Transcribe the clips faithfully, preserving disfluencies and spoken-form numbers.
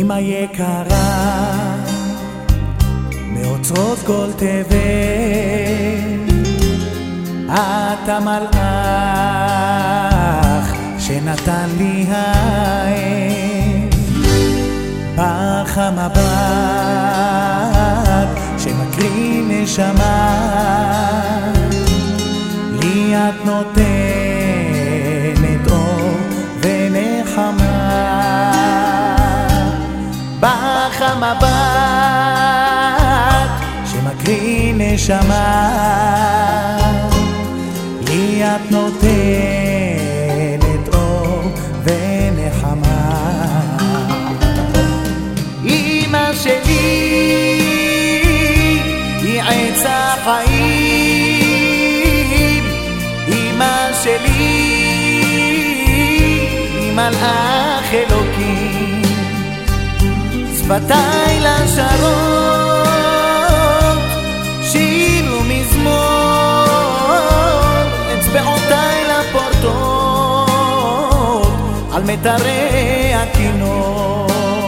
אמא יקרה, מאוצרות כל תבל, את המלאך שנתן לי האל, בך המבט שמקריא נשמה, לי את נותנת אור ונחמה. בך המבט שמקריא נשמה, לי את נותנת אור ונחמה. אמא שלי היא עץ החיים, אמא שלי היא מלאך אלוקים, שפתיי לשרות שיר ומזמור, אצבעותיי לפורטות על מיתרי הכינור.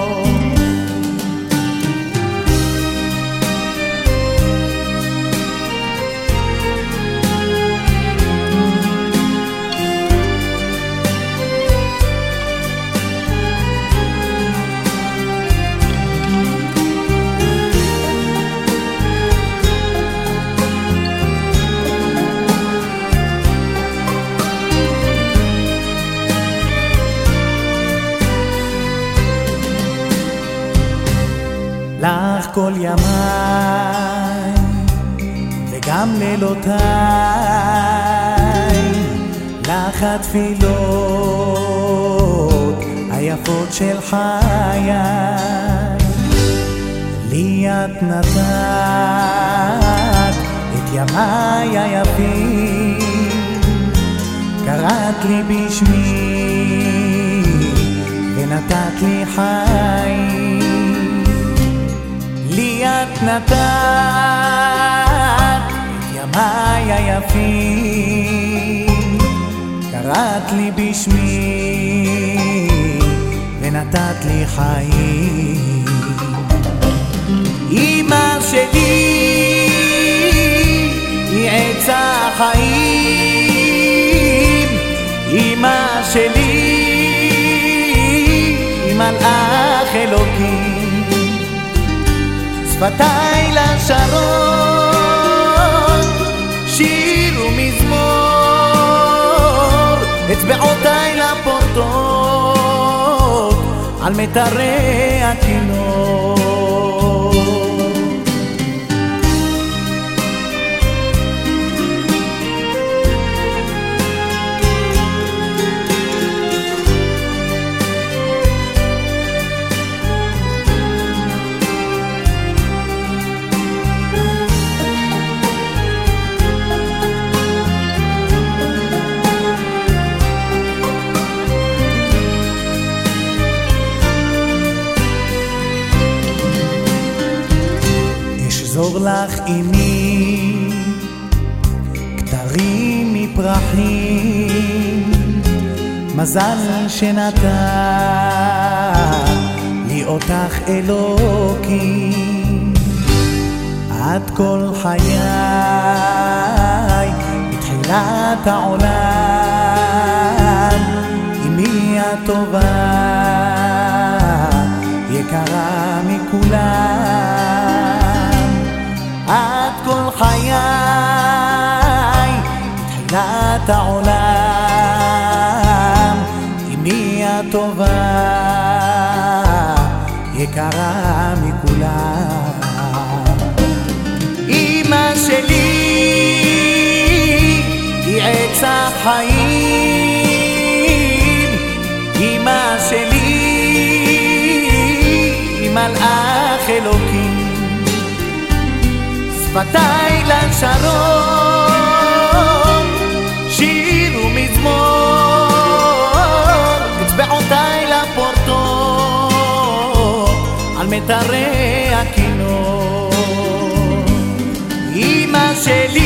לך כל ימיי וגם לילותיי, לך התפילות היפות של חיי, לי את נתת את ימיי היפים, קראת לי בשמי ונתת לי חיים, לי את נתת את ימיי היפים, קראת לי בשמי ונתת לי חיים. אמא שלי היא עץ החיים, אמא שלי היא מלאך אלוקים, שפתיי לשרות שיר ומזמור, אצבעותיי לפורטות על מיתרי הכינור. אשזור לך אמי כתרים מפרחים, מזל שנתן לי אותך אלוקים, עד כל חיי מתחילת העולם, אמי הטובה יקרה מכולם, עד כל חיי מתחילת העולם, אמי הטובה יקרה מכולם. אמא שלי היא עץ החיים, אמא שלי היא מלאך אלוקים, שפתיי לשרות שיר ומזמור, אצבעותיי לפורטות על מיתרי הכינור. אמא שלי